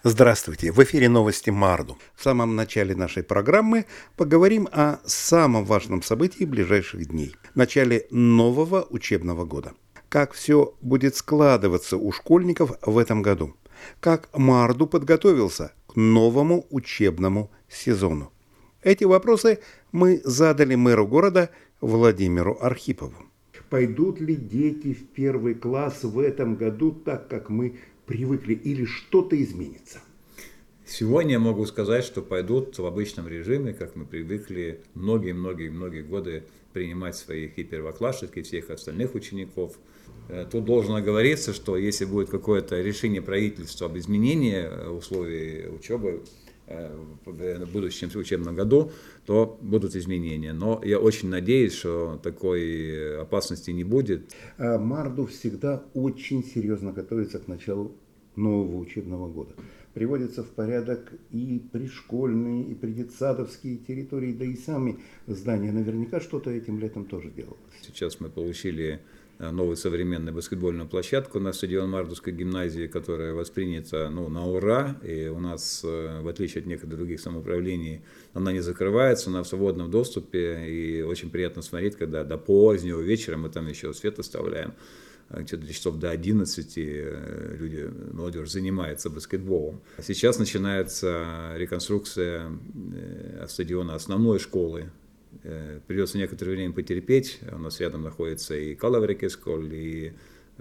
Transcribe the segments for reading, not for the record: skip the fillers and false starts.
Здравствуйте! В эфире новости Марду. В самом начале нашей программы поговорим о самом важном событии ближайших дней – начале нового учебного года. Как все будет складываться у школьников в этом году? Как Марду подготовился к новому учебному сезону? Эти вопросы мы задали мэру города Владимиру Архипову. Пойдут ли дети в первый класс в этом году так, как мы привыкли, или что-то изменится? Сегодня я могу сказать, что пойдут в обычном режиме, как мы привыкли многие годы принимать своих и первоклассников, и всех остальных учеников. Тут должно оговориться, что если будет какое-то решение правительства об изменении условий учебы в будущем учебном году, то будут изменения. Но я очень надеюсь, что такой опасности не будет. Марду всегда очень серьезно готовится к началу нового учебного года. Приводятся в порядок и пришкольные, и преддетсадовские территории, да и сами здания. Наверняка что-то этим летом тоже делалось. Сейчас мы получили новую современную баскетбольную площадку на стадион Мардовской гимназии, которая воспринята на ура. И у нас, в отличие от некоторых других самоуправлений, она не закрывается, она в свободном доступе. И очень приятно смотреть, когда до позднего вечера мы там еще свет оставляем. Где-то часов до 11 люди, молодежь занимается баскетболом. Сейчас начинается реконструкция стадиона основной школы. Придется некоторое время потерпеть. У нас рядом находится и Калаверикесколь, и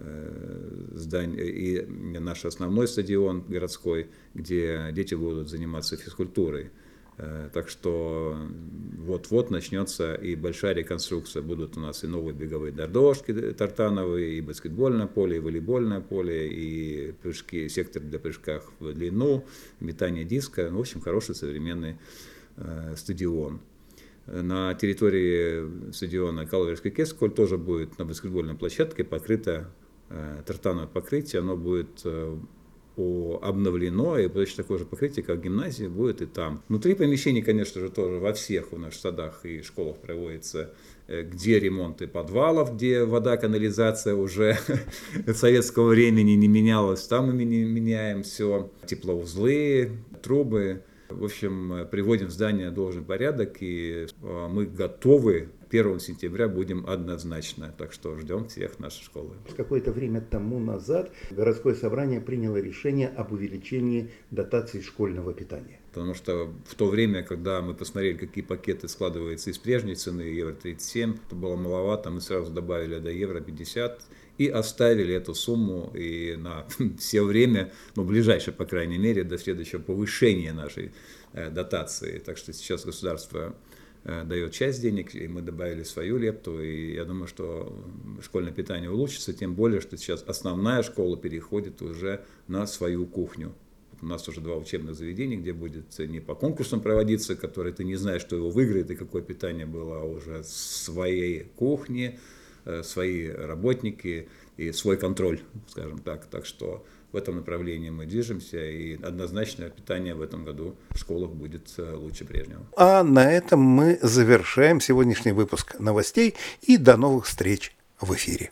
наш основной стадион городской, где дети будут заниматься физкультурой. Так что вот-вот начнется и большая реконструкция. Будут у нас и новые беговые дорожки тартановые, и баскетбольное поле, и волейбольное поле, и прыжки, сектор для прыжков в длину, метание диска. В общем, хороший современный стадион. На территории стадиона Калаверикесколь тоже будет на баскетбольной площадке покрыто тартановое покрытие. Оно будет обновлено, и точно такое же покрытие, как в гимназии, будет и там. Внутри помещений, конечно же, тоже во всех у нас садах и школах проводится, где ремонты подвалов, где вода, канализация уже советского времени не менялась, там мы меняем все, теплоузлы, трубы. В общем, приводим в здание должный порядок, и мы готовы. 1 сентября будем однозначно, так что ждем всех в нашей школы. Какое-то время тому назад городское собрание приняло решение об увеличении дотаций школьного питания. Потому что в то время, когда мы посмотрели, какие пакеты складываются из прежней цены, евро 37, это было маловато, мы сразу добавили до евро 50 и оставили эту сумму и на все время, ближайшее, по крайней мере, до следующего повышения нашей дотации. Так что сейчас государство дает часть денег, и мы добавили свою лепту, и я думаю, что школьное питание улучшится, тем более, что сейчас основная школа переходит уже на свою кухню. У нас уже 2 учебных заведения, где будет не по конкурсам проводиться, которые ты не знаешь, что его выиграет и какое питание было, а уже своей кухни, свои работники и свой контроль, скажем так. Так что в этом направлении мы движемся, и однозначно питание в этом году в школах будет лучше прежнего. А на этом мы завершаем сегодняшний выпуск новостей, и до новых встреч в эфире.